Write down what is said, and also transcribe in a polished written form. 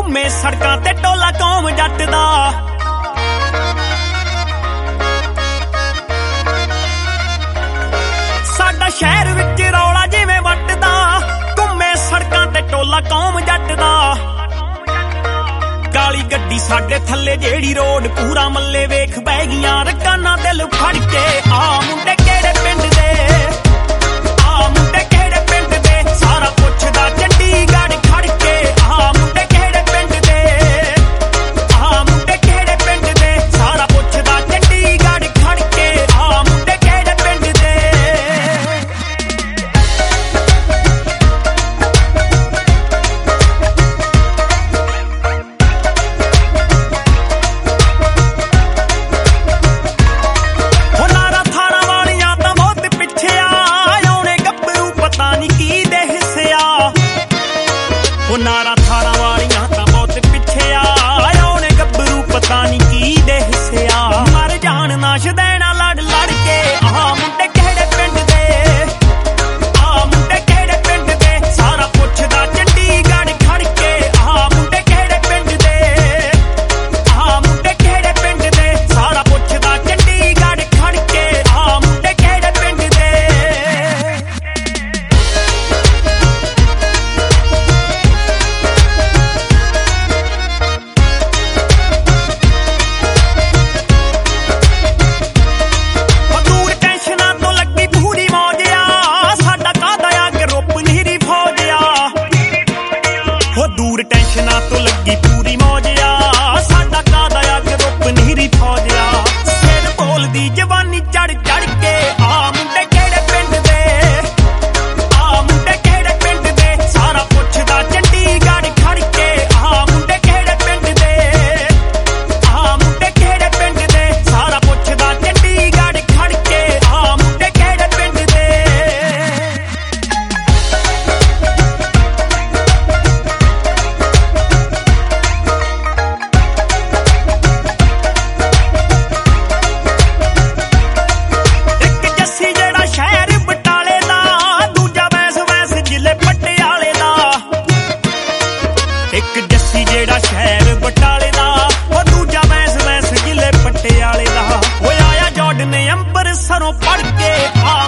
ਘੁੰਮੇ ਸੜਕਾਂ ਤੇ ਟੋਲਾ ਕੌਮ ਜੱਟ ਦਾ। ਸਾਡਾ ਸ਼ਹਿਰ ਵਿੱਚ ਰੌਲਾ ਜਿਵੇਂ ਵੱਟਦਾ, ਘੁੰਮੇ ਸੜਕਾਂ ਤੇ ਟੋਲਾ ਕੌਮ ਜੱਟ ਦਾ। ਕਾਲੀ ਗੱਡੀ ਸਾਡੇ ਥੱਲੇ ਜਿਹੜੀ ਰੋਡ ਪੂਰਾ ਮੱਲੇ ਵੇਖ ਬਹਿ ਗਈਆਂ ਰਕਾਨਾ ਦਿਲ ਫੜ ਕੇ। ਆ ਮੁੰਡੇ ਕਿਹੜੇ ਪਿੰਡ ਦੇ, ਆ ਮੁੰਡੇ ਕਿਹੜੇ ਪਿੰਡ ਦੇ, ਸਾਰਾ ਪੁੱਛਦਾ ਚੰਡੀਗੜ੍ਹ ਖੜ ਕੇ। ਆ ਮੁੰਡੇ ਕਿਹੜੇ ਪਿੰਡ ਦੇ, ਆ ਮੁੰਡੇ ਕਿਹੜੇ ਪਿੰਡ ਦੇ, ਸਾਰਾ ਪੁੱਛਦਾ ਚੰਡੀਗੜ੍ਹ ਖੜ ਕੇ। ਆ ਮੁੰਡੇ ਕਿਹੜੇ ਪਿੰਡ ਦੇ। ਨਾਰਾ ਥਾਰਾਂ ਵਾਲੀਆਂ ਤਾਂ ਬਹੁਤ ਪਿੱਛੇ ਆ, ਆਉਣੇ ਗੱਭਰੂ ਪਤਾ ਨੀ ਕੀ ਦੇ ਹਿੱਸੇ ਆ। ਮਰ ਜਾਣ ਨਾ ਸ਼ਦੈਣਾ ਲੜ ਲੜ ਕੇ। ਆਹ ਮੁੰਡੇ ਕਿਹੜੇ ਪਿੰਡ ਦੇ, ਆਹ ਮੁੰਡੇ ਕਿਹੜੇ ਪਿੰਡ ਦੇ, ਸਾਰਾ ਪੁੱਛਦਾ ਚੰਡੀਗੜ੍ਹ ਖੜ ਕੇ। ਆਹ ਮੁੰਡੇ ਕਿਹੜੇ ਪਿੰਡ ਦੇ, ਆਹ ਮੁੰਡੇ ਕਿਹੜੇ ਪਿੰਡ ਦੇ, ਸਾਰਾ ਪੁੱਛਦਾ ਚੰਡੀਗੜ੍ਹ ਖੜ ਕੇ। ਆਹ ਮੁੰਡੇ ਕਿਹੜੇ ਪਿੰਡ ਦੇ। ਦੂਰ ਟੈਨਸ਼ਨਾਂ ਤੋਂ ਲੱਗੀ ਪੂਰੀ ਮੌਜ ਆ, ਸਾਡਾ ਕਾਦਾ ਆ ਗਰੁੱਪ ਨੀਰੀ ਫੌਜ ਆ। ਸਿਰ ਬੋਲਦੀ ਜਵਾਨੀ ਚੜ ਚੜ ਕੇ। ਆ ਮੁੰਡੇ ਕਿਹੜੇ ਪਿੰਡ ਦੇ, ਆ ਮੁੰਡੇ ਕਿਹੜੇ ਪਿੰਡ ਦੇ, ਸਾਰਾ ਪੁੱਛਦਾ ਚੰਡੀਗੜ੍ਹ ਖੜ ਕੇ। ਆ ਮੁੰਡੇ ਕਿਹੜੇ ਪਿੰਡ ਦੇ, ਆ ਮੁੰਡੇ ਕਿਹੜੇ ਪਿੰਡ ਦੇ, ਸਾਰਾ ਪੁੱਛਦਾ ਚੰਡੀਗੜ੍ਹ ਖੜ ਕੇ। ਆ ਮੁੰਡੇ ਕਿਹੜੇ ਪਿੰਡ ਦੇ। ਇੱਕ ਜੱਸੀ ਜਿਹੜਾ ਸ਼ਹਿਰ ਬਟਾਲੇ ਦਾ, ਉਹ ਦੂਜਾ ਵੈਸ ਵੈਸ ਜ਼ਿਲ੍ਹੇ ਪਟਿਆਲੇ ਦਾ। ਉਹ ਆਇਆ ਜੋਰਡਨ ਅੰਬਰਸਰੋਂ ਪੜ ਕੇ।